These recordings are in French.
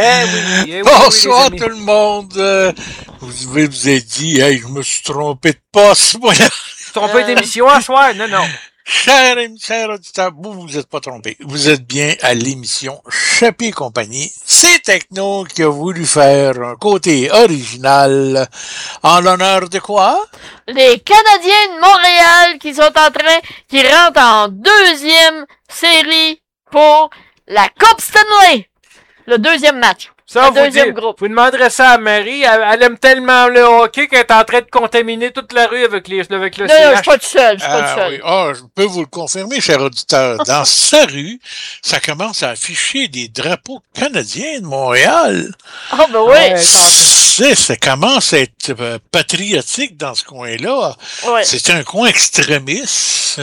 Bonsoir tout le monde. Vous devez vous être dit, hey, je me suis trompé de poste, moi. Trompé d'émission à soir? Non. Cher auditeur, vous êtes pas trompé. Vous êtes bien à l'émission Chappie et compagnie. C'est Techno qui a voulu faire un côté original en l'honneur de quoi? Les Canadiens de Montréal qui rentrent en deuxième série pour la Coupe Stanley. Le deuxième match. Ça, vous demanderez ça à Marie. Elle aime tellement le hockey qu'elle est en train de contaminer toute la rue avec le Non, je suis pas tout seul. Oui. Je peux vous le confirmer, cher auditeur. Dans sa rue, ça commence à afficher des drapeaux canadiens de Montréal. Ah, ben oui. Ça commence à être patriotique dans ce coin-là. Ouais. C'est un coin extrémiste.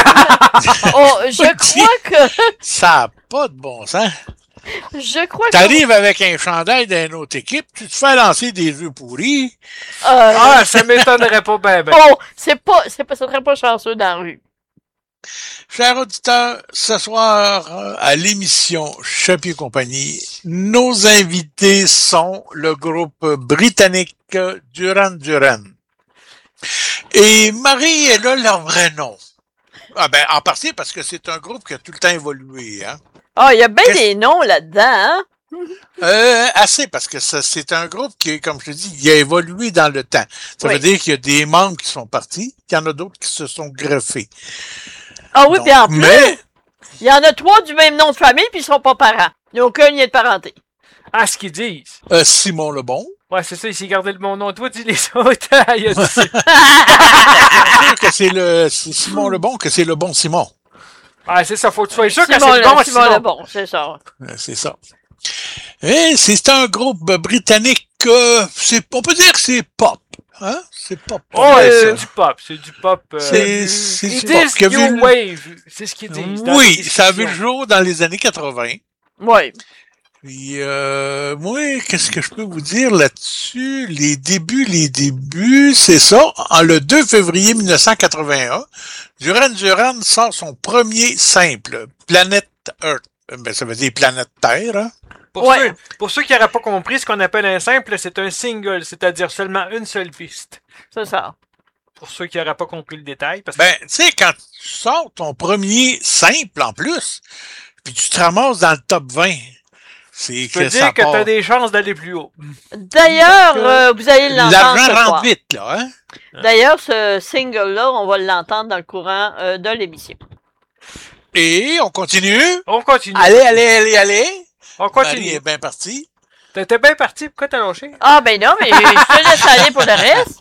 Je crois que... Ça n'a pas de bon sens. Je crois que... T'arrives avec un chandail d'une autre équipe, tu te fais lancer des œufs pourris. Ça m'étonnerait pas ben. Ça serait pas chanceux dans la rue. Chers auditeurs, ce soir, à l'émission Chappie et compagnie, nos invités sont le groupe britannique Duran Duran. Et Marie est là leur vrai nom. En partie parce que c'est un groupe qui a tout le temps évolué, hein. Il y a bien des noms là-dedans, hein? Assez, parce que c'est un groupe qui, comme je te dis, il a évolué dans le temps. Ça veut dire qu'il y a des membres qui sont partis, qu'il y en a d'autres qui se sont greffés. Ah oui, puis en plus, il y en a 3 du même nom de famille, puis ils sont pas parents. Il n'y a aucun lien de parenté. Ah, ce qu'ils disent. Simon Lebon. Ouais, c'est ça, il s'est gardé le bon nom. Toi, dis les autres. Il a dit ça. C'est Simon Lebon, que c'est le bon Simon. Ah, c'est ça, faut que tu sois sûr que c'est le bon Simon. Le bon, c'est ça. C'est ça. Et c'est un groupe britannique, on peut dire que c'est pop. Hein? C'est pop. C'est du pop. C'est du pop. C'est ils disent New Wave. C'est ce qu'ils disent. Oui, ça a vu le jour dans les années 80. Oui. Puis, moi, qu'est-ce que je peux vous dire là-dessus? Les débuts, c'est ça. Le 2 février 1981, Duran Duran sort son premier simple, Planète Earth. Ça veut dire Planète Terre, hein? Pour ceux qui n'auraient pas compris, ce qu'on appelle un simple, c'est un single, c'est-à-dire seulement une seule piste. C'est ça. Pour ceux qui n'auraient pas compris le détail. Tu sais, quand tu sors ton premier simple en plus, puis tu te ramasses dans le top 20, je peux dire que tu as des chances d'aller plus haut. D'ailleurs, vous allez l'entendre. L'argent rentre vite, là, hein? D'ailleurs, ce single-là, on va l'entendre dans le courant de l'émission. Et on continue? On continue. Allez. On continue. Marie est bien partie. T'étais bien parti, pourquoi t'as lâché? Ah, ben non, mais je te laisse aller pour le reste.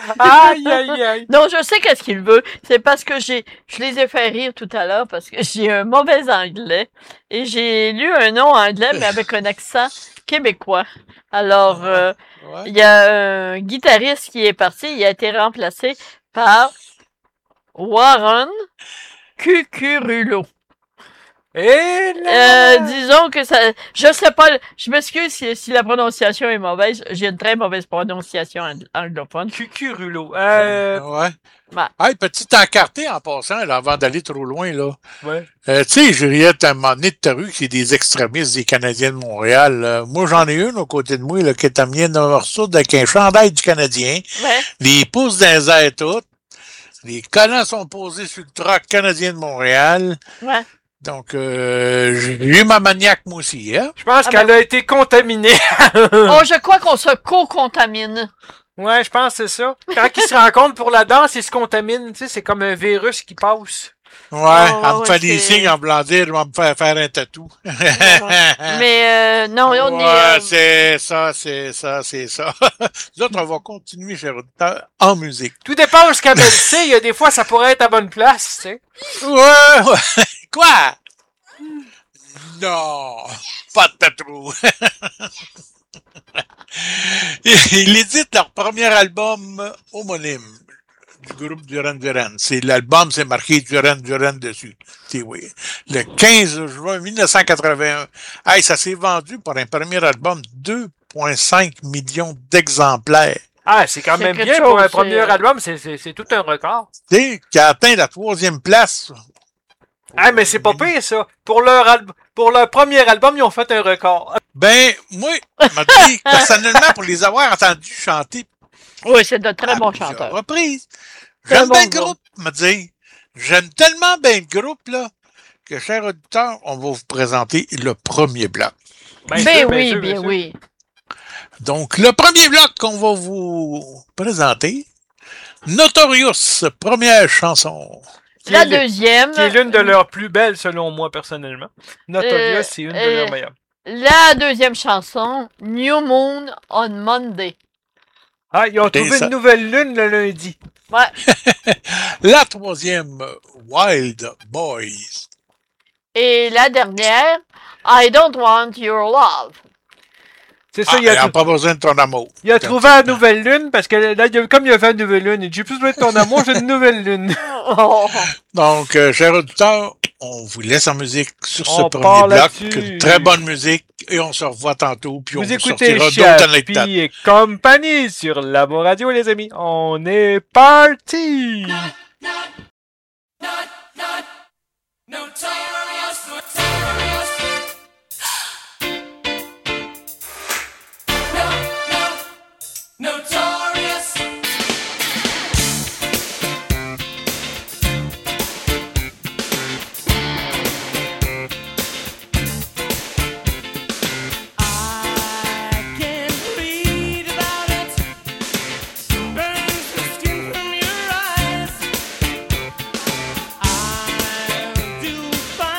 Aïe. Non, je sais qu'est-ce qu'il veut. C'est parce que je les ai fait rire tout à l'heure parce que j'ai un mauvais anglais et j'ai lu un nom anglais, mais avec un accent québécois. Alors, il y a un guitariste qui est parti, il a été remplacé par Warren Cucurulo. Disons que ça, je sais pas, je m'excuse si la prononciation est mauvaise, j'ai une très mauvaise prononciation anglophone. Cucurulo. Ouais. Hey, petit encarté en passant, là, avant d'aller trop loin, là. Ouais. Tu sais, Juliette, à un moment donné de ta rue, qui est des extrémistes des Canadiens de Montréal. Moi, j'en ai une au côté de moi, là, qui est amenée nord-sud avec un chandail du Canadien. Ouais. Les pouces dans les airs toutes. Les collants sont posés sur le truck canadien de Montréal. Ouais. Donc, j'ai eu ma maniaque, moi aussi, hein? Je pense qu'elle a été contaminée. Je crois qu'on se co-contamine. Ouais, je pense que c'est ça. Quand ils se rencontrent pour la danse, ils se contaminent. Tu sais, c'est comme un virus qui passe. Ouais, elle me fait des signes en blandir, elle va me faire un tatou. Mais, non, on est... c'est ça. Nous autres, on va continuer, cher auditeur, en musique. Tout dépend de ce qu'elle sait. Il y a des fois, ça pourrait être à bonne place, tu sais. Ouais. Quoi? Non, pas de tatou. Ils éditent leur premier album homonyme du groupe Duran Duran. L'album, c'est marqué Duran Duran dessus. Oui. Le 15 juin 1981. Hey, ça s'est vendu pour un premier album 2,5 millions d'exemplaires. Ah, c'est quand même bien pour un premier album, c'est tout un record. Qui a atteint la 3e place. Ah, mais c'est pas pire, ça. Pour Pour leur premier album, ils ont fait un record. Ben, moi, m'a dit, personnellement, pour les avoir entendus chanter Oui, c'est de très à bons plusieurs chanteurs. reprises, Très j'aime bon bien le groupe. groupe, m'a dit. J'aime tellement bien le groupe, là, que, chers auditeurs, on va vous présenter le premier bloc. Bien oui. Donc, le premier bloc qu'on va vous présenter, Notorious, première chanson. La deuxième. Qui est l'une de leurs plus belles, selon moi, personnellement. Notorious, c'est une de leurs meilleures. La deuxième chanson, New Moon on Monday. Ah, ils ont trouvé une nouvelle lune le lundi. Ouais. La troisième, Wild Boys. Et la dernière, I Don't Want Your Love. C'est ça, il a pas besoin de ton amour. Il a trouvé la nouvelle lune, parce que là, comme il a fait une nouvelle lune, il dit, j'ai plus besoin de ton amour, j'ai une nouvelle lune. Donc, chers auditeurs, on vous laisse en musique sur ce On premier bloc. là-dessus. Très bonne musique. Et on se revoit tantôt. Puis Vous on vous écoutez sortira d'autres anecdotes. Chappie et compagnie sur Labo Radio, les amis. On est parti! Find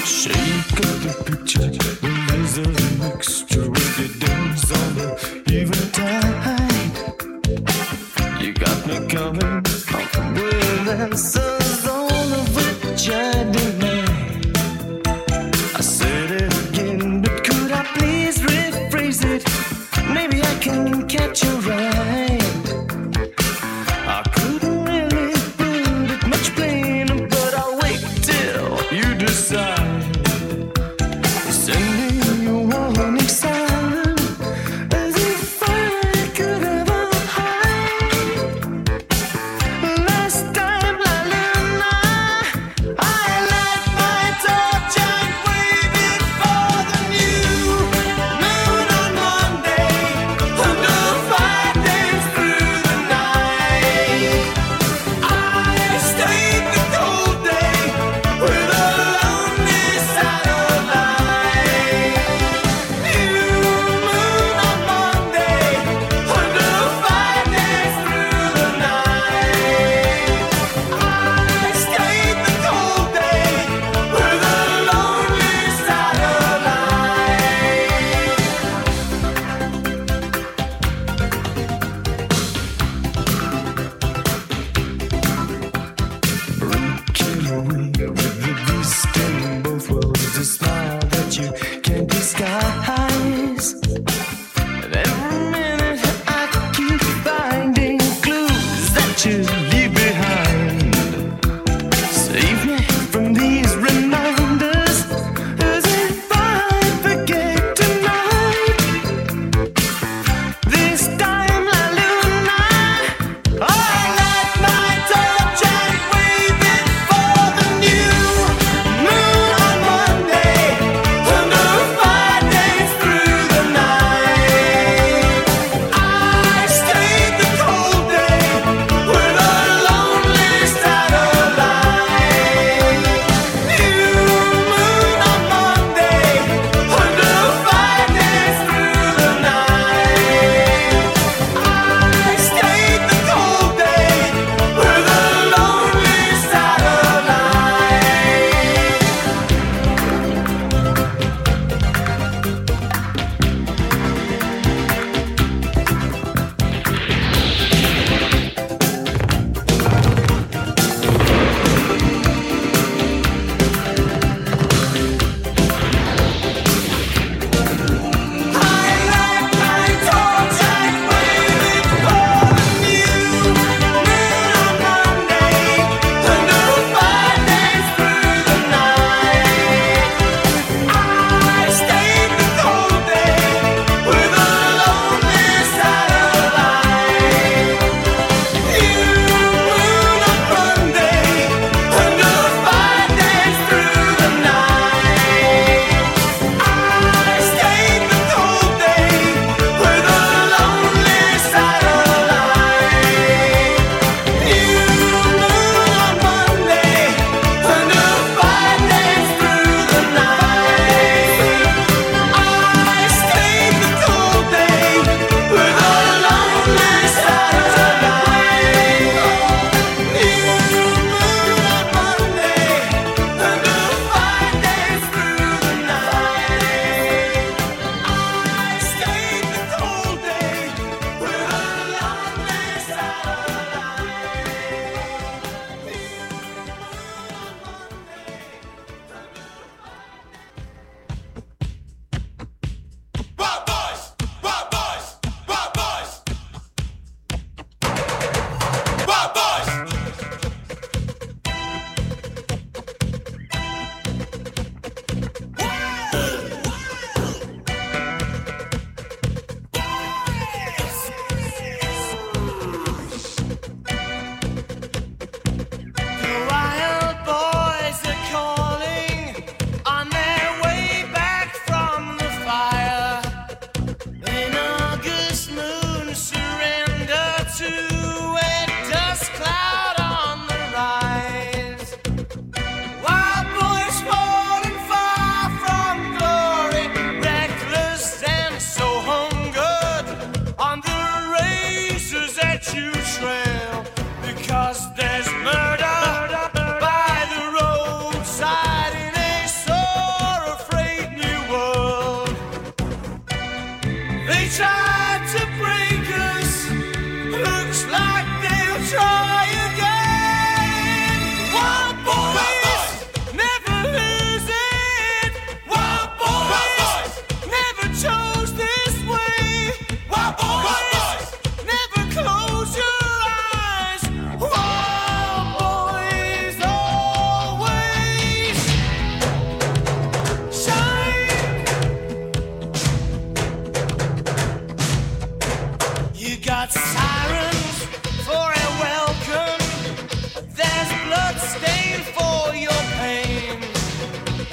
Shake up the picture, the laser mixture with your dance on the eventide. You got me coming with answers on the vagina line. I said it again, but could I please rephrase it? Maybe I can catch your eye. I couldn't really put it much plainer, but I'll wait till you decide. Sending you warning sign, as if I could ever hide. Last time I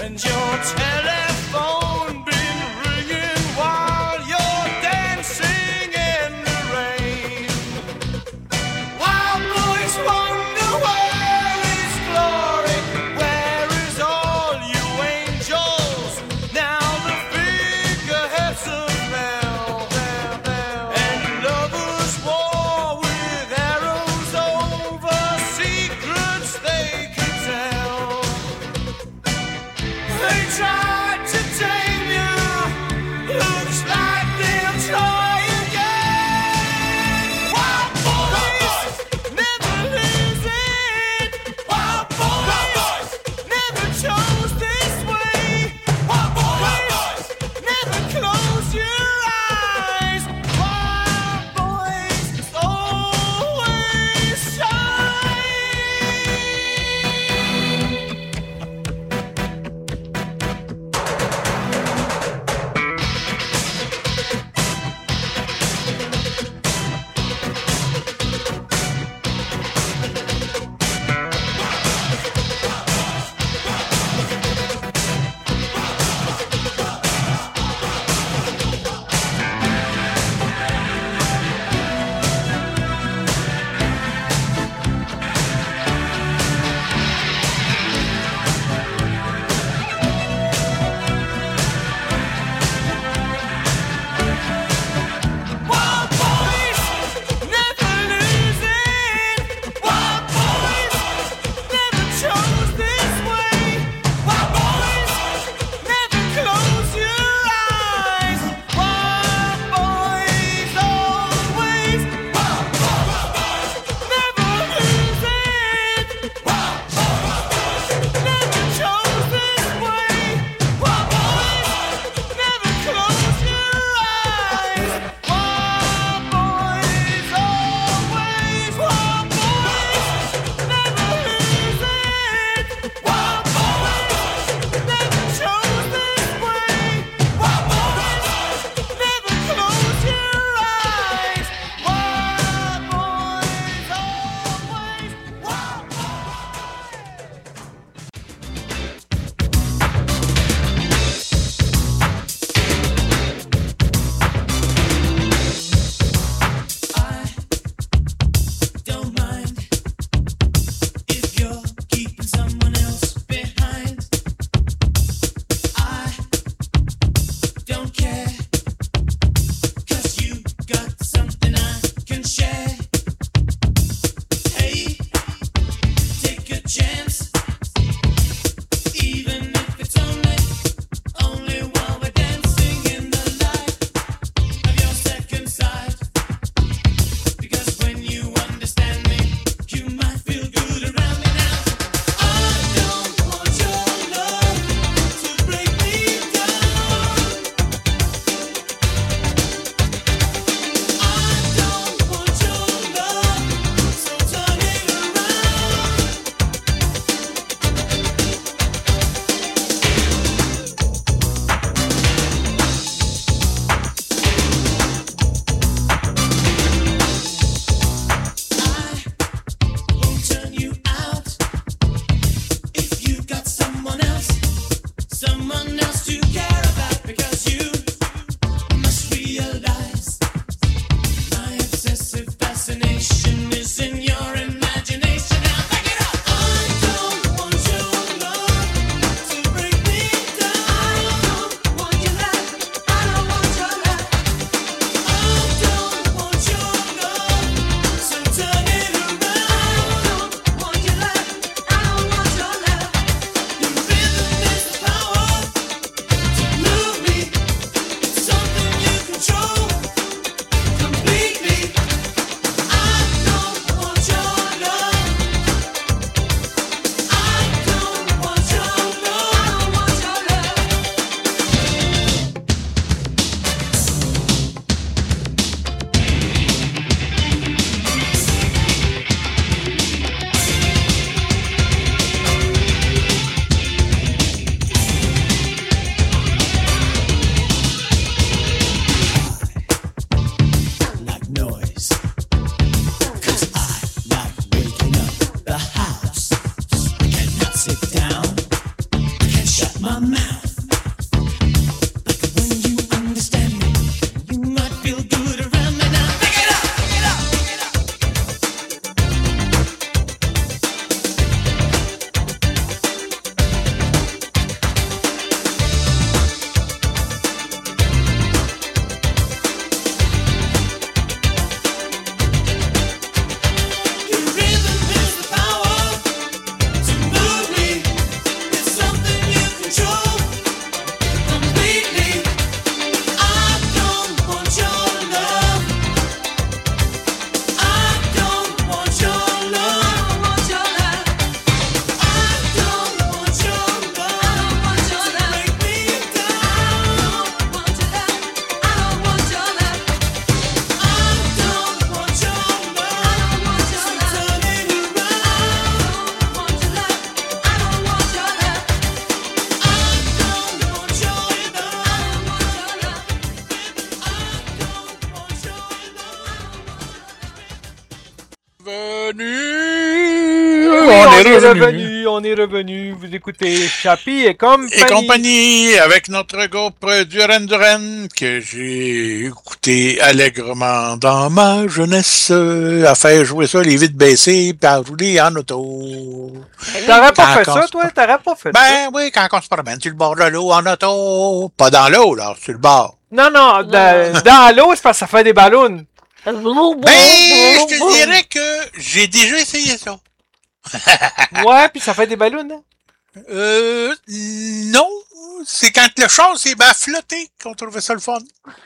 and your telephone been ringing while you're dancing in the rain. Wild boys wonder where is glory, where is all you angels? Now the figureheads of hell, and lovers war with arrows over secrets they could tell. They tried to tame you, looks like they'll try again. Wild boys never lose it. Wild boys never chose this way. Wild boys never close your eyes. Wild boys always shine. my mouth. But when you understand me, you might feel good around me now. Pick it up, pick it up, pick it up. Your rhythm has the power to move me. It's something you control completely. I don't want your love. I don't want your love. I don't want your love. To break me down. I don't want your love. I don't want your love. To turn it around. I don't want your love. I don't want your love. Venu. Oui, on est revenu. Vous écoutez Chappie et compagnie. Et compagnie avec notre groupe Duran Duran que j'ai écouté allègrement dans ma jeunesse à faire jouer ça les vitres baissées puis à rouler en auto. T'aurais pas fait Quand ça, on toi? T'aurais pas fait ça? Ben oui, quand on se promène sur le bord de l'eau en auto. Pas dans l'eau, là, sur le bord. Non, dans l'eau, c'est parce que ça fait des ballons. Ben, je te dirais que j'ai déjà essayé ça. Ouais, puis ça fait des ballons, hein? Non. C'est quand le char s'est bien flotté qu'on trouvait ça le fun.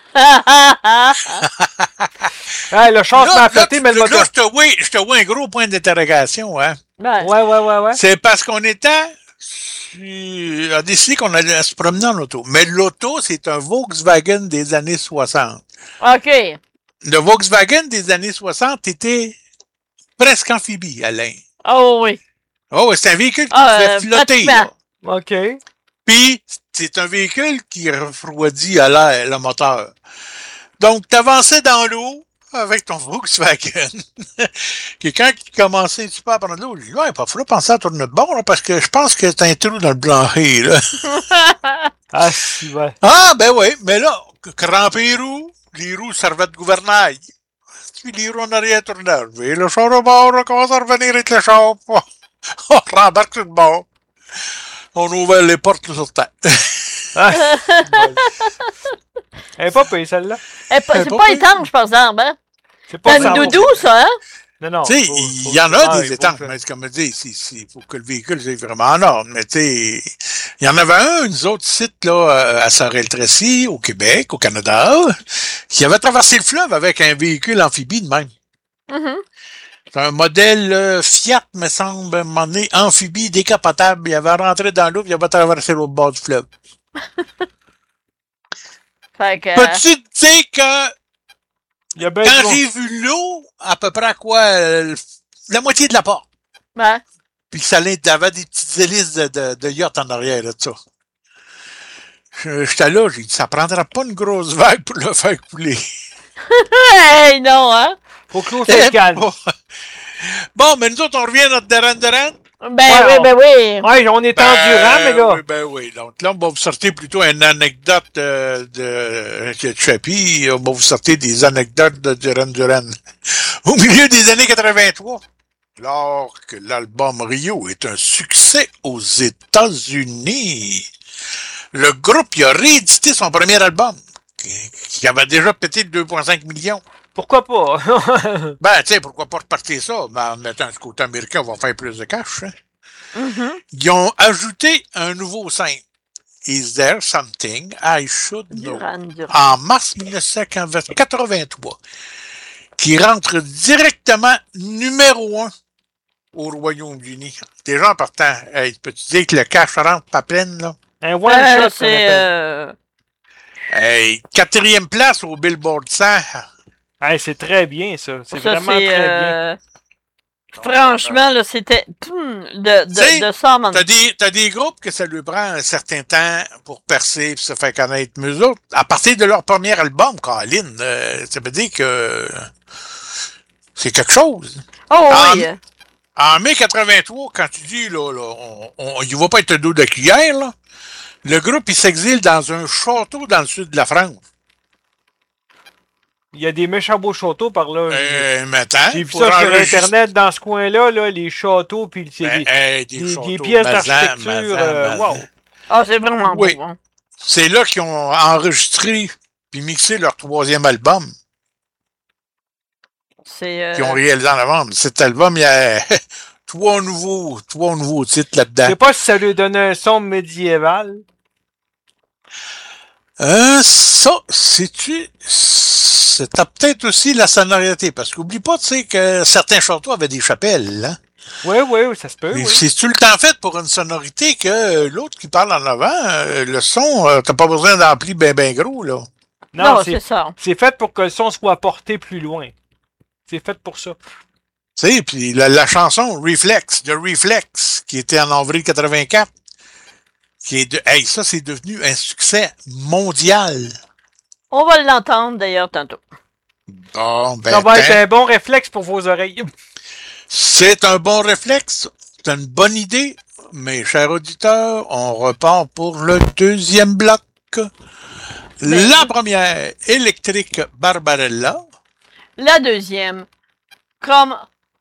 Ouais, le char se met à flotter, mais le Là, moteur. je te vois un gros point d'interrogation, hein. Ben, Ouais. C'est parce qu'on était a décidé qu'on allait se promener en auto. Mais l'auto, c'est un Volkswagen des années 60. OK. Le Volkswagen des années 60 était presque amphibie, Alain. Oh oui. Oh, c'est un véhicule qui Ah, pouvait flotter. pratiquement. Là. OK. Puis, c'est un véhicule qui refroidit à l'air le moteur. Donc, tu avançais dans l'eau avec ton Volkswagen. Quelqu'un qui commençait un petit peu à prendre de l'eau, je dis, ouais, pas falloir penser à tourner de bord, là, parce que je pense que t'as un trou dans le blanc-ré, là. Ah, si, ouais. Ah, ben oui, mais là, cramper les roues servaient de gouvernail. Puis les roues en arrière tournaient. Et le char de bord, on commence à revenir avec le char. On rembarque sur le bord. On ouvre les portes sur terre. Ah, elle est pas payée, celle-là. C'est pas étanche, par exemple, hein? C'est pas C'est ça. une doudou, ça, hein? Non. Tu sais, faut- il y en a faut- des faut étanches, que- mais c'est comme je dis, il faut que le véhicule soit vraiment en ordre. Mais tu sais, il y en avait un autre site là, à Sorel-Tracy, au Québec, au Canada, qui avait traversé le fleuve avec un véhicule amphibie de même. Mhm. C'est un modèle Fiat, me semble, à un moment donné, amphibie, décapotable. Il avait rentré dans l'eau, puis il avait traversé l'autre bord du fleuve. Fait que... Peux-tu te dire que Il y a bien quand du monde. j'ai vu l'eau, à peu près à quoi, la moitié de la porte, Ouais. puis que ça avait des petites hélices de yacht en arrière, là, de ça. J'étais là, j'ai dit, ça prendra pas une grosse vague pour le faire couler. Hey, non, hein? Faut que l'eau se calme. Bon, mais nous autres, on revient à notre Duran. Ben oui. Ouais, on est endurant, mais là. Oui, ben oui. Donc là, on va vous sortir plutôt une anecdote de Chappie. On va vous sortir des anecdotes de Duran. Au milieu des années 83, alors que l'album Rio est un succès aux États-Unis, le groupe il a réédité son premier album, qui avait déjà pété le 2,5 millions. Pourquoi pas? Ben, tu sais, pourquoi pas repartir ça? Ben, en mettant ce côté américain, on va faire plus de cash. Hein? Mhm. Ils ont ajouté un nouveau single. Is there something I should know? Duran. En mars 1983, qui rentre directement numéro 1 au Royaume-Uni. Déjà en partant, hey, peux-tu dire que le cash rentre pas pleine, là? Un one-shot, qu'on C'est... appelle. Hey, 4e place au Billboard 100. Hey, c'est très bien, ça. C'est ça, vraiment c'est, très bien. Franchement, là, c'était T'sais, de ça, man. T'as des groupes que ça lui prend un certain temps pour percer et se faire connaître. Mais eux autres, à partir de leur premier album, Colin, ça veut dire que c'est quelque chose. Oh Ah, oui. En mai 83, quand tu dis, là, il va pas être le dos de la cuillère, là. Le groupe, il s'exile dans un château dans le sud de la France. Il y a des méchants beaux châteaux par là. Maintenant, J'ai vu pour ça sur enregistrer- Internet dans ce coin-là, là, les châteaux, puis c'est des pièces d'architecture. Wow! Ah, c'est vraiment Oui. beau. Hein? C'est là qu'ils ont enregistré puis mixé leur 3e album C'est. qu'ils ont réalisé en novembre. Cet album, il y a trois nouveaux titres Je là-dedans. sais pas si ça lui donnait un son médiéval. Ça, sais-tu, c'était peut-être aussi la sonorité, parce qu'oublie pas, tu sais, que certains châteaux avaient des chapelles, hein? Oui, ça se peut, Mais oui. c'est-tu le temps fait pour une sonorité que l'autre qui parle en avant, le son, t'as pas besoin d'ampli ben gros, là. Non, c'est ça. C'est fait pour que le son soit porté plus loin. C'est fait pour ça. Tu sais, puis la chanson Reflex, de Reflex, qui était en avril 84, ça, c'est devenu un succès mondial. On va l'entendre d'ailleurs tantôt. Bon, ben, Ça va être un bon réflexe pour vos oreilles. c'est un bon réflexe, c'est une bonne idée, mais chers auditeurs, on repart pour le deuxième bloc. La première, Électrique Barbarella. La deuxième, comme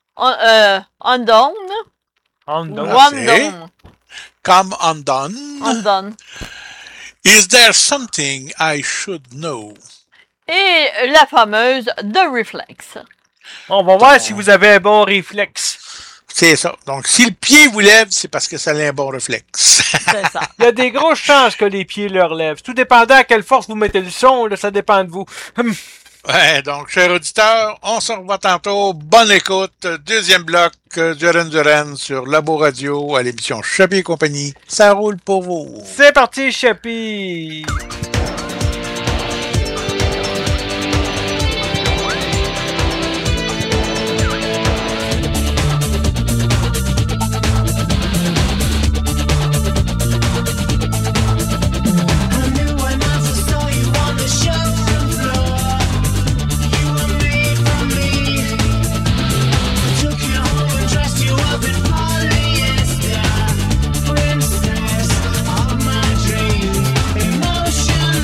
Undone. Undone. Come Undone. Undone. Is there something I should know? Et la fameuse The Reflex. On va voir si vous avez un bon réflexe. C'est ça. Donc, si le pied vous lève, c'est parce que ça a un bon réflexe. C'est ça. Il y a des grosses chances que les pieds leur lèvent. Tout dépendant à quelle force vous mettez le son, là, ça dépend de vous. Ouais, donc, chers auditeurs, on se revoit tantôt. Bonne écoute. Deuxième bloc, Duran sur Labo Radio à l'émission Chappie et compagnie. Ça roule pour vous. C'est parti, Chappie! Princess of my dream, emotion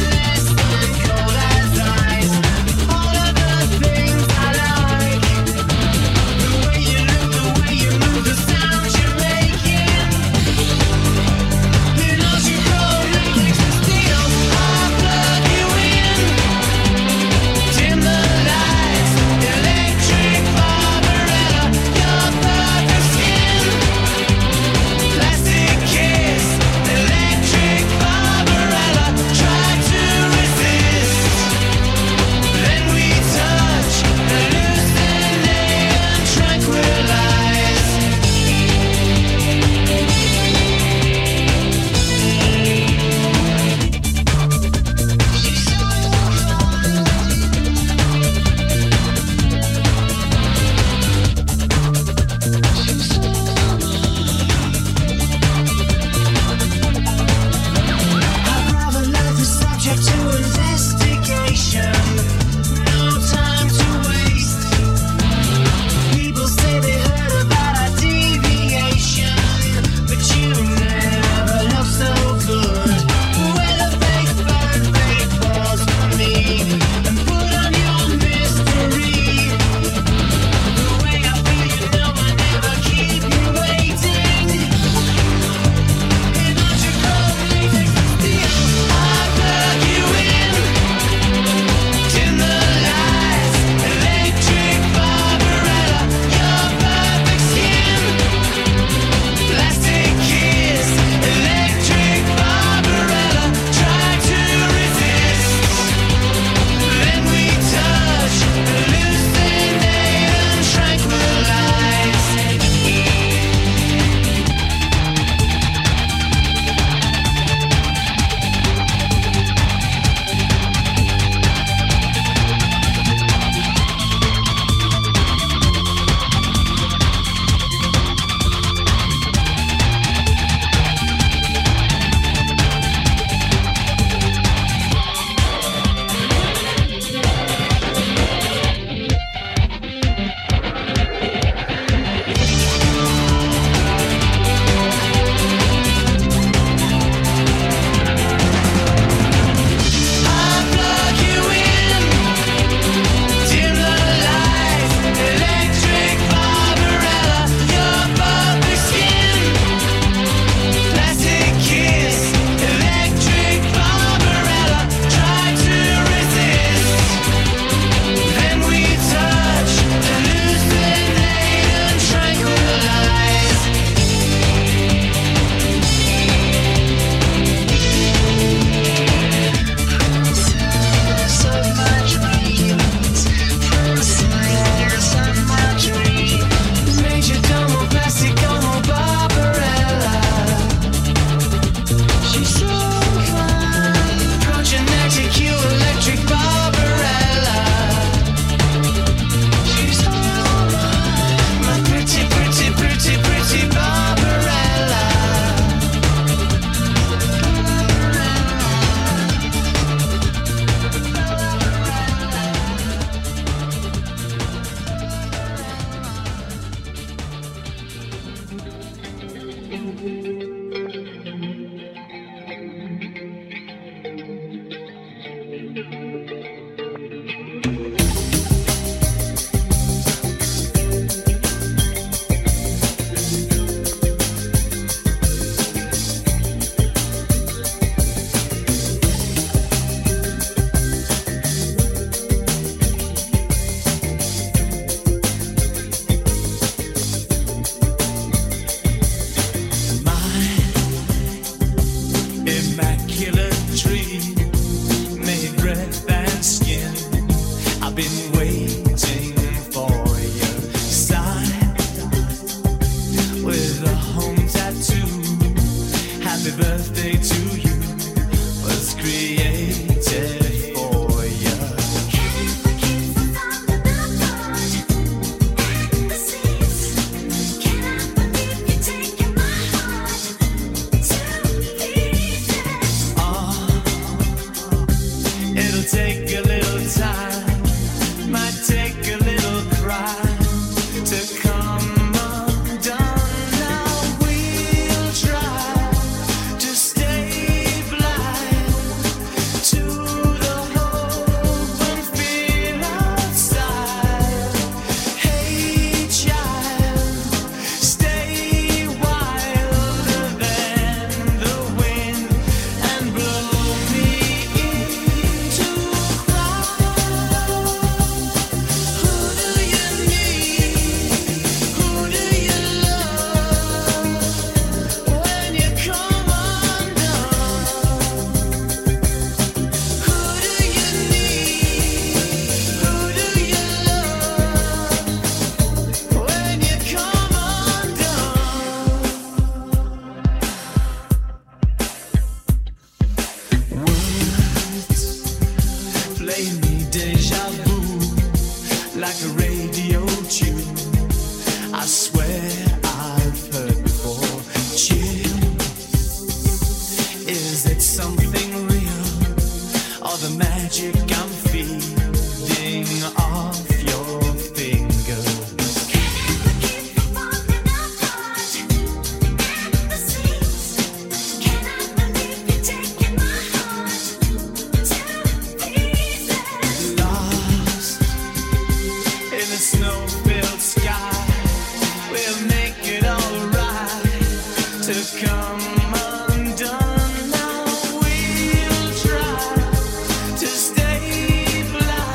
immaculate tree, made breath and skin. I've been waiting for your sign with a home tattoo. Happy birthday to you was created for you. It'll take a little time, might take a little cry to come undone. Now we'll try to stay blind to the hope and fear outside. Hey child, stay wilder than the wind and blow me into a cloud. Who do you need? Who do you love when you come undone? Who do you need? Who do you love when you come undone? Words play me deja vu like a radio tune. I swear I've heard before. Chill, is it something real or the magic I'm feeding off your fingers? Lost in the snow-filled sky, we'll make it alright to come undone. Now we'll try to stay blind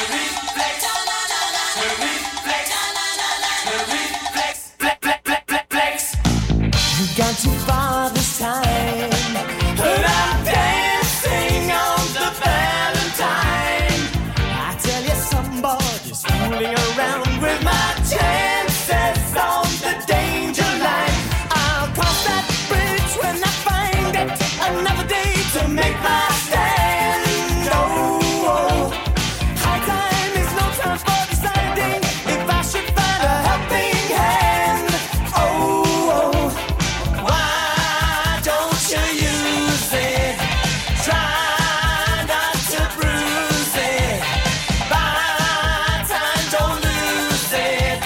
You got too far this time, but I'm dancing on the Valentine. I tell you, somebody's fooling around with my chances on the danger line. I'll cross that bridge when I find it. Another day to make my stand. Oh, high time is no time for deciding if I should find a helping hand. Oh, why don't you use it? Try not to bruise it. Buy time, don't lose it.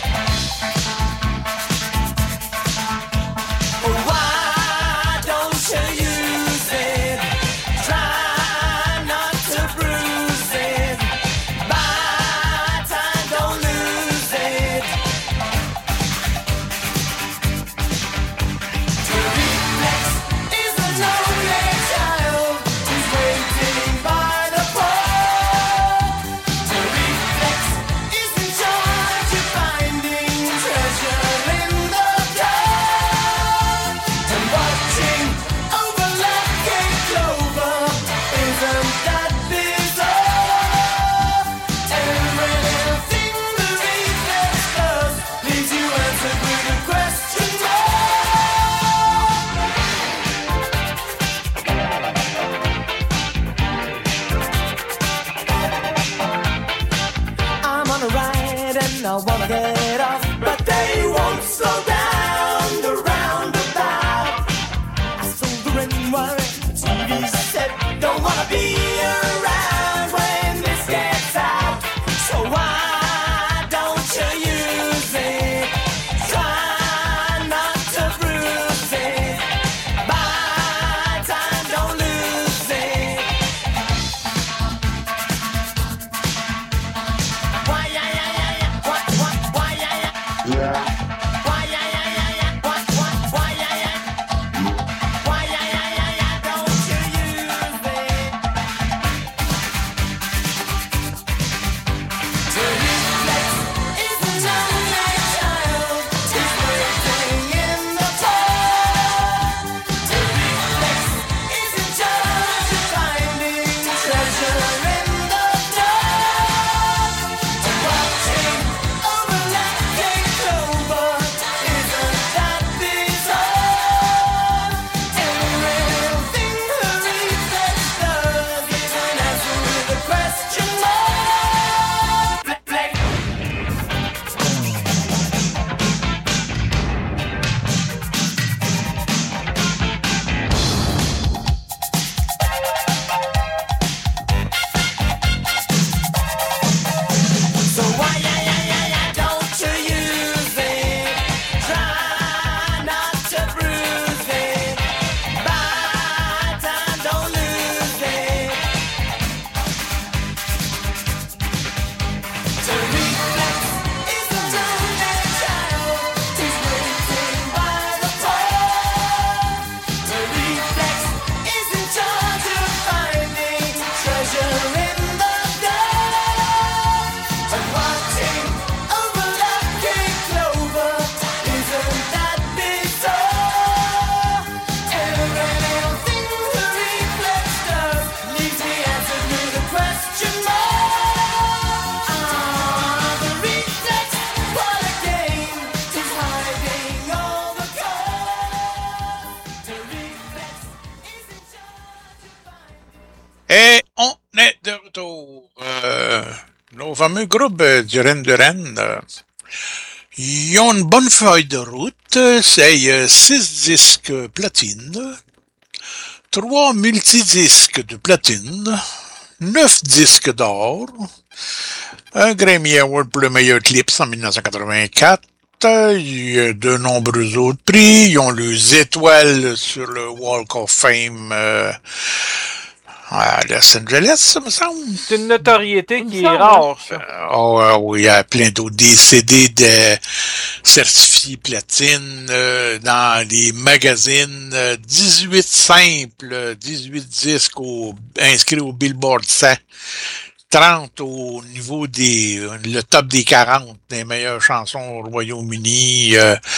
Why don't you use it? Try not to bruise it. Buy time, don't lose it. To reflex is a lonely child who's waiting by the pole. To reflex is in charge of finding treasure in the dark. And watching over lucky clover isn't that bizarre? Everything the reflex does leaves you answered with a question mark. I'm on a ride and I wanna get off, but they won't slow down the roundabout. I solder and worry, the TV set don't wanna be around when this gets out. So why don't you use it? Try not to bruise it. Buy time, don't lose it. Why, yeah, yeah, yeah, yeah. What, why, yeah, yeah. Why, yeah, yeah, yeah, yeah. What, why, yeah, yeah. Why, yeah, yeah, yeah, yeah. Don't you use it? To reflex is a lonely child who's waiting in the cold. To reflex is in charge of finding treasure in the dark. And watching over lucky clover isn't that bizarre? Everything the reflex does is an answer with a question mark. Flex. So why, yeah, yeah, yeah, yeah, don't you use it? Try not to bruise it. Buy time, don't lose it. To reflex is a lonely child who's waiting by the pole. To reflex is in charge of finding treasure in the dark. And watching over lucky clover isn't that bizarre? Everything the reflex does leaves me answered with a question mark. The reflex, what a game! He's hiding all the cards. The reflex is in charge of finding. Et on est de retour. Nos fameux groupes Duran Duran, ils ont une bonne feuille de route. C'est 6 disques platine, 3 multidisques de platine, 9 disques d'or, un Grammy Award pour le meilleur clip en 1984. Il y a de nombreux autres prix. Ils ont les étoiles sur le Walk of Fame à Los Angeles, ça me semble. C'est une notoriété qui est semble, rare, ça. Oui, il y a plein d'autres. Des CD de certifiés platine dans les magazines. 18 simples, 18 disques inscrits au Billboard 100. 30 au niveau le top des 40 des meilleures chansons au Royaume-Uni.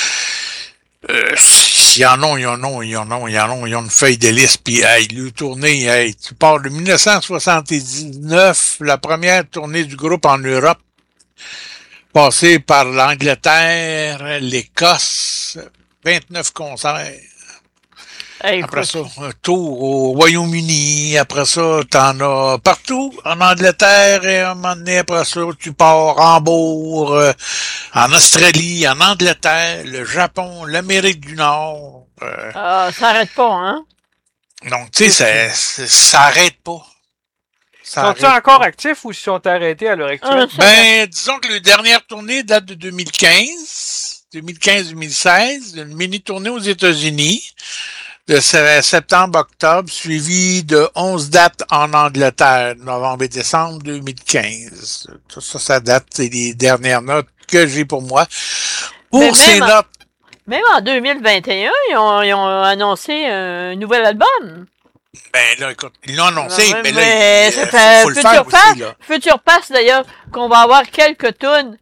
Ils en ont une feuille de liste, puis le tournée, tu pars de 1979, la première tournée du groupe en Europe, passée par l'Angleterre, l'Écosse, 29 concerts. Après ça, un tour au Royaume-Uni. Après ça, t'en as partout en Angleterre. Et à un moment donné, après ça, tu pars en Hambourg, en Australie, en Angleterre, le Japon, l'Amérique du Nord. Ça n'arrête pas, hein? Donc, tu sais, ça arrête pas. Sont-ils encore actifs ou ils sont arrêtés à l'heure actuelle? Ben, disons que la dernière tournée date de 2015-2016, une mini-tournée aux États-Unis. De septembre-octobre, suivi de 11 dates en Angleterre, novembre et décembre 2015. Tout ça, ça date, c'est les dernières notes que j'ai pour moi. Pour ces notes... Même en 2021, ils ont annoncé un nouvel album. Ben là, écoute, ils l'ont annoncé, mais là, ça fait faut le faire aussi, là. Future Pass, d'ailleurs, qu'on va avoir quelques tunes.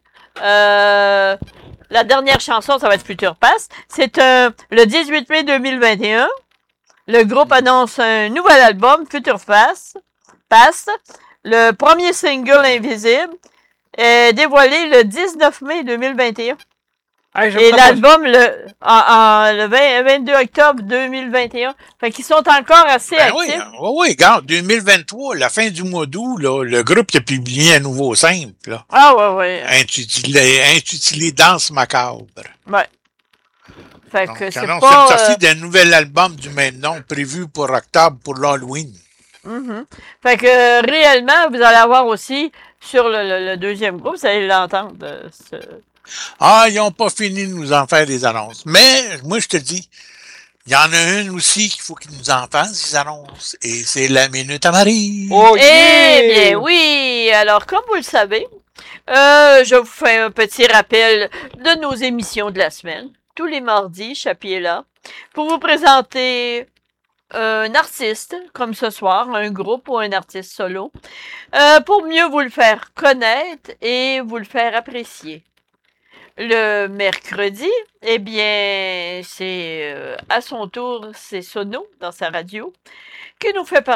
La dernière chanson, ça va être Future Pass. C'est le 18 mai 2021. Le groupe annonce un nouvel album, Future Pass. Le premier single Invisible est dévoilé le 19 mai 2021. Et l'album le 22 octobre 2021. Fait qu'ils sont encore assez actifs. Oui, regarde, 2023, la fin du mois d'août, là, le groupe a publié un nouveau simple. Là, ouais. Intitulé Danse macabre. Ouais. Fait donc, que c'est pas... pas... sorti d'un nouvel album du même nom, prévu pour octobre, pour l'Halloween. Fait que, réellement, vous allez avoir aussi, sur le deuxième groupe, vous allez l'entendre, ils n'ont pas fini de nous en faire des annonces. Mais, moi, je te dis, il y en a une aussi qu'il faut qu'ils nous en fassent, des annonces. Et c'est la Minute à Marie. Oh, yeah! Eh bien, oui! Alors, comme vous le savez, je vous fais un petit rappel de nos émissions de la semaine. Tous les mardis, Chapi est là, pour vous présenter un artiste, comme ce soir, un groupe ou un artiste solo, pour mieux vous le faire connaître et vous le faire apprécier. Le mercredi, eh bien, c'est à son tour, c'est Sono dans sa radio qui nous fait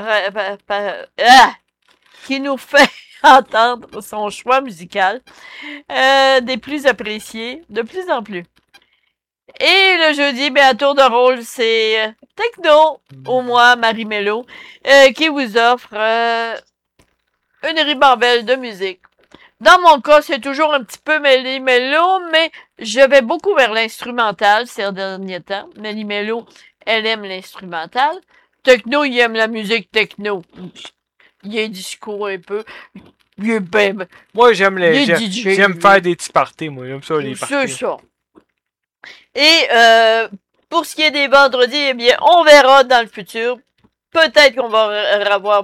qui nous fait entendre son choix musical des plus appréciés de plus en plus. Et le jeudi, ben, à tour de rôle, c'est Techno, au moins Marie-Mélo, qui vous offre une ribambelle de musique. Dans mon cas, c'est toujours un petit peu Méli-Mélo, mais je vais beaucoup vers l'instrumental ces derniers temps. Méli-Mélo, elle aime l'instrumental. Techno, il aime la musique techno. Il est disco un peu. Il est ben, moi, j'aime faire des petits parties, moi. J'aime ça, les parties. C'est ça. Et pour ce qui est des vendredis, eh bien, on verra dans le futur. Peut-être qu'on va revoir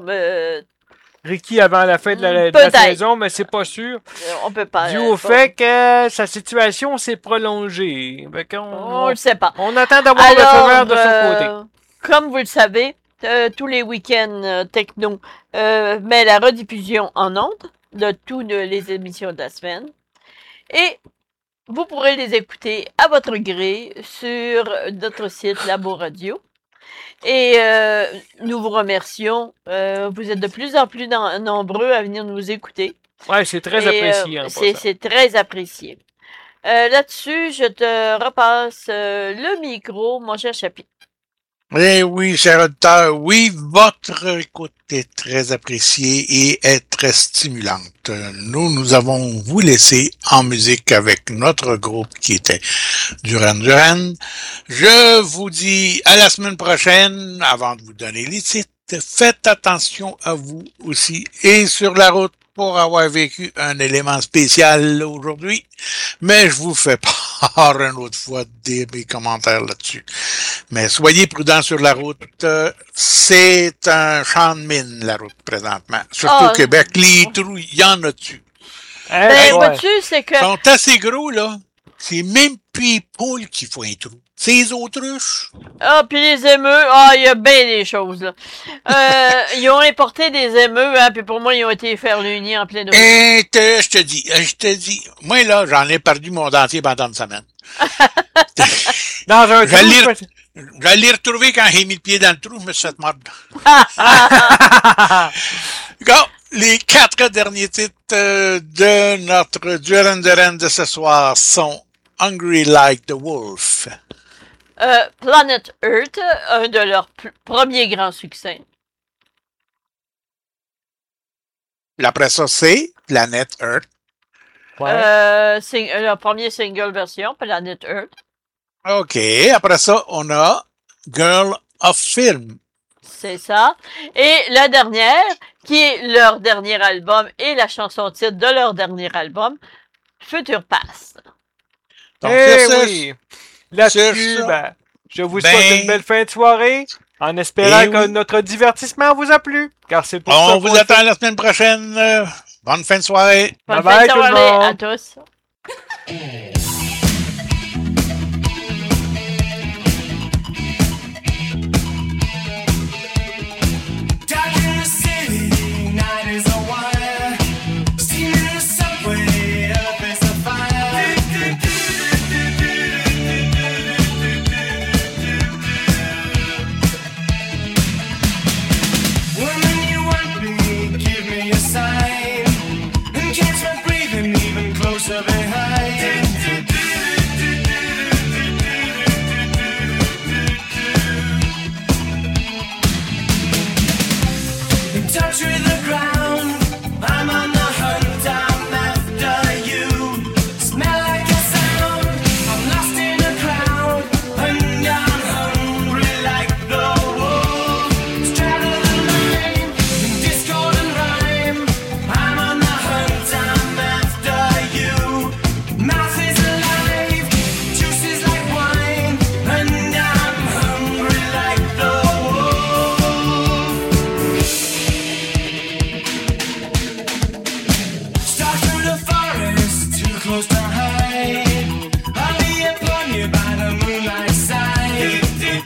Ricky avant la fin de la saison, mais c'est pas sûr. On peut pas. Dû au fait que sa situation s'est prolongée. On le sait pas. On attend d'avoir le feu vert de son côté. Comme vous le savez, tous les week-ends techno met la rediffusion en ondes de toutes les émissions de la semaine. Et vous pourrez les écouter à votre gré sur notre site Labo Radio. Et nous vous remercions. Vous êtes de plus en plus nombreux à venir nous écouter. Ouais, c'est très apprécié. C'est très apprécié. Là-dessus, je te repasse le micro, mon cher Chapi. Eh oui, cher auditeur, oui, votre écoute est très appréciée et est très stimulante. Nous avons vous laissé en musique avec notre groupe qui était Duran Duran. Je vous dis à la semaine prochaine. Avant de vous donner les titres, faites attention à vous aussi et sur la route pour avoir vécu un élément spécial aujourd'hui. Mais je vous fais part une autre fois mes commentaires là-dessus. Mais soyez prudents sur la route. C'est un champ de mine, la route, présentement. Surtout au Québec. Les trous, il y en a dessus. Ben, vois-tu, c'est que... Ils sont assez gros, là. C'est même plus les poules qui font un trou. C'est les autruches. Ah, puis les émeux, il y a bien des choses, là. Ils ont importé des émeux, hein, puis pour moi, ils ont été faire l'uni en pleine eau. Je te dis, moi, là, j'en ai perdu mon dentier pendant une semaine. Dans un Je vais trou, je vais les retrouver quand j'ai mis le pied dans le trou, je me suis fait mordre. Go! Les 4 derniers titres de notre Duran Duran de ce soir sont Hungry Like the Wolf. Planet Earth, un de leurs premiers grands succès. Après ça, c'est Planet Earth. Ouais. Leur premier single version, Planet Earth. OK. Après ça, on a Girl of Film. C'est ça. Et la dernière, qui est leur dernier album et la chanson titre de leur dernier album, Future Past. Donc, Eh sur ce, oui. Là-dessus, sur ça, je vous souhaite une belle fin de soirée, en espérant que notre divertissement vous a plu, car c'est pour ça on vous attend la semaine prochaine. Bonne fin de soirée. Bonne Bye fin de bye, tout le soirée monde. à tous. Dark in the city, night is a wire. Steam in the subway, earth is a fire. Woman, you want me, give me a sign. And catch my breathing even closer behind. In touch with the ground, I'm on the hunt, I'm after you. Smell like a sound, I'm lost in a crowd, and I'm hungry like the wolf. Straddle the line, in discord and rhyme, I'm on the hunt, I'm after you. Mouth is alive, juice is like wine, and I'm hungry like the wolf. Start through the forest, too close to hide. I'll be upon you by the moonlight side.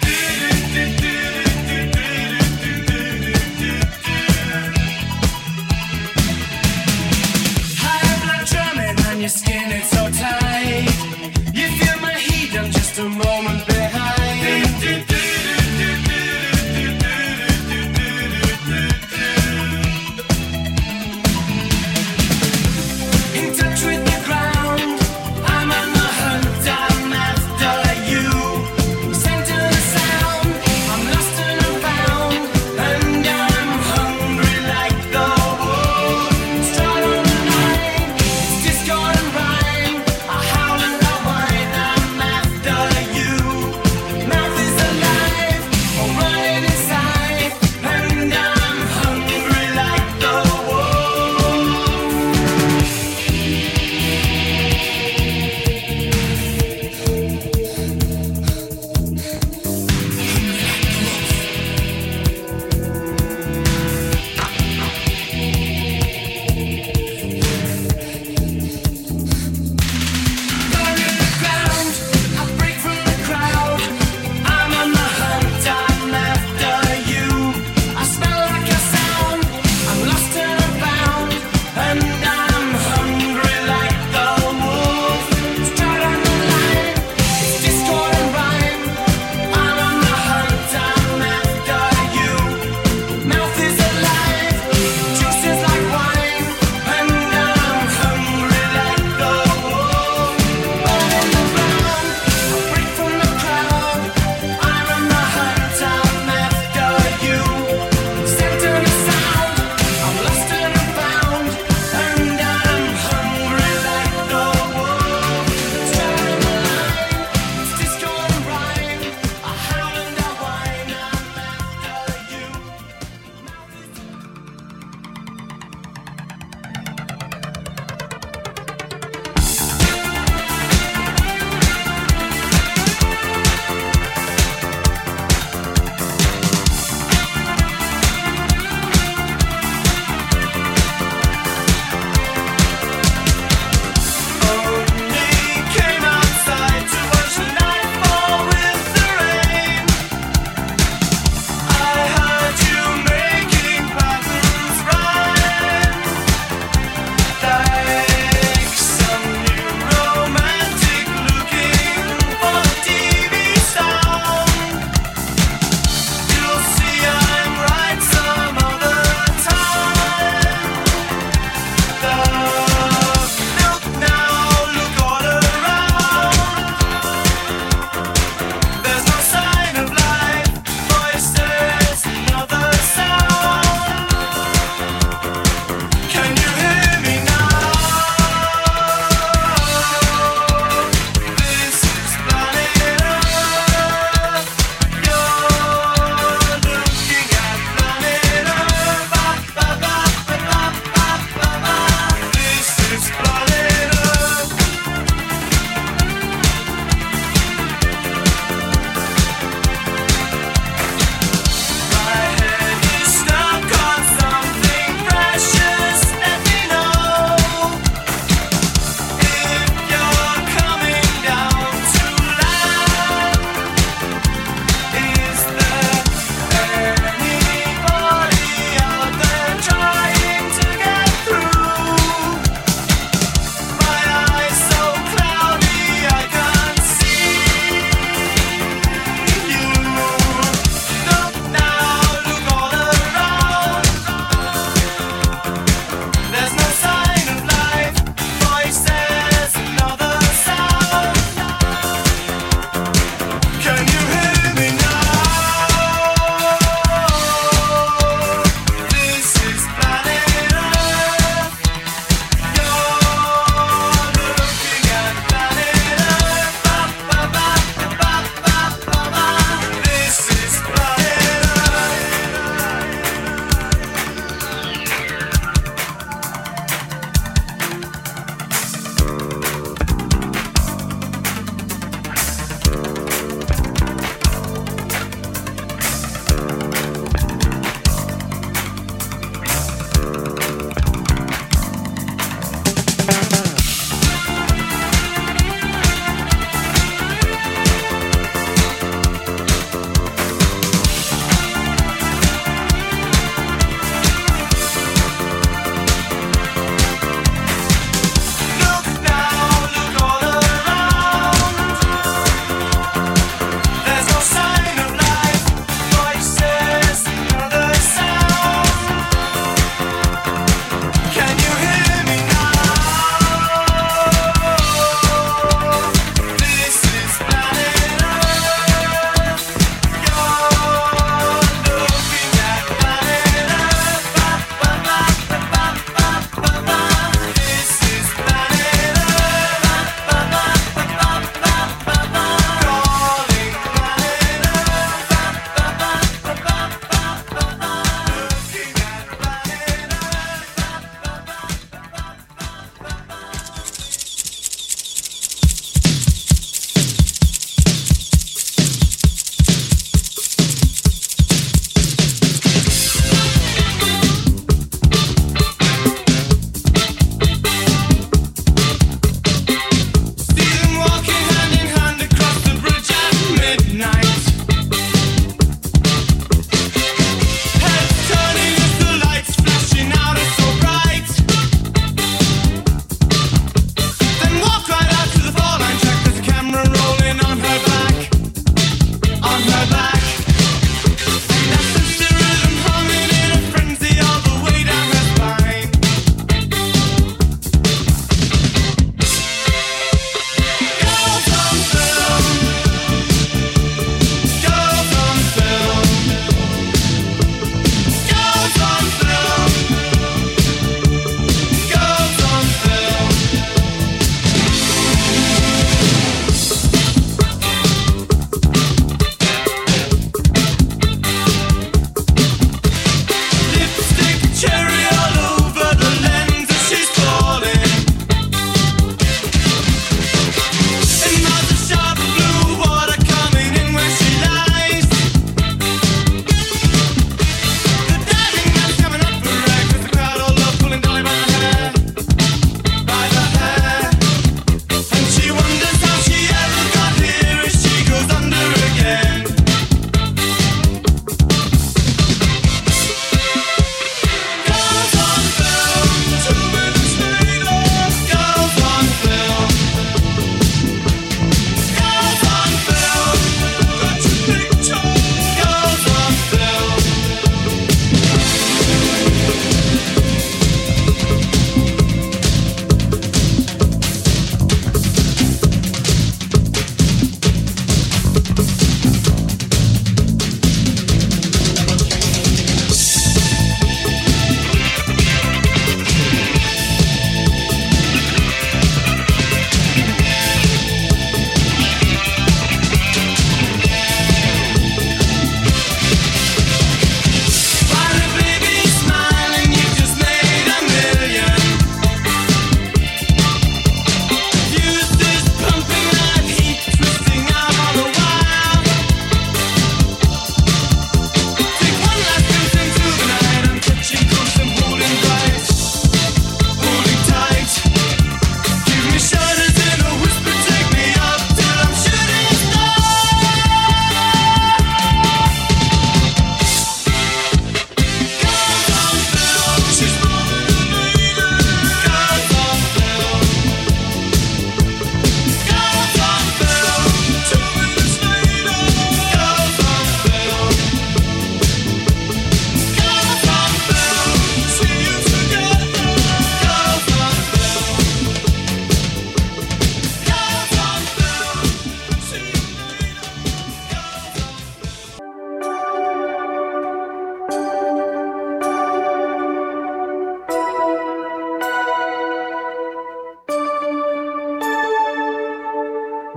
High blood drumming on your skin, it's so tight. You feel my heat, I'm just a moment behind. In touch with the ground, I'm on the hunt, I'm after you. Center the sound, I'm lost and I'm found, and I'm hungry like the wolf. Straddle the line, it's discord and rhyme,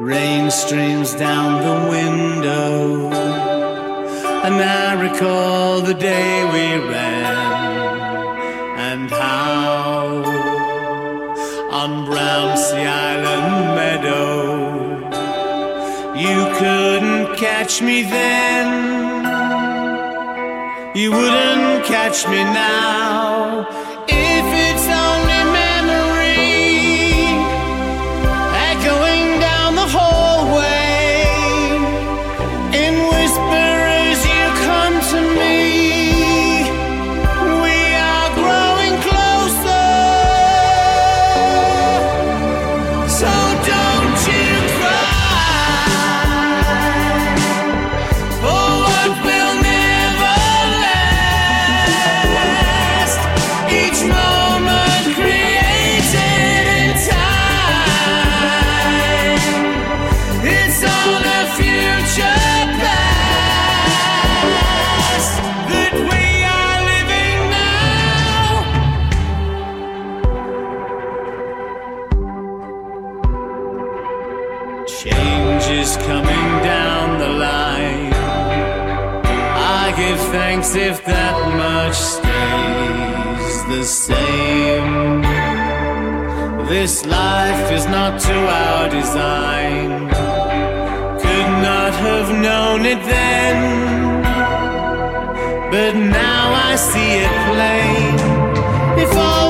Rain streams down the window, and I recall the day we ran, and how on Brownsea Island meadow you couldn't catch me then, you wouldn't catch me now. If it's only memory echoing down the hallway in whisper as you come to me, we are growing closer. So don't you cry for what will never last. Each moment created in time, it's all a future past that we are living now. Change is coming down the line. I give thanks if that much stays the same. This life is not to our design. Could not have known it then, but now I see it plain. If all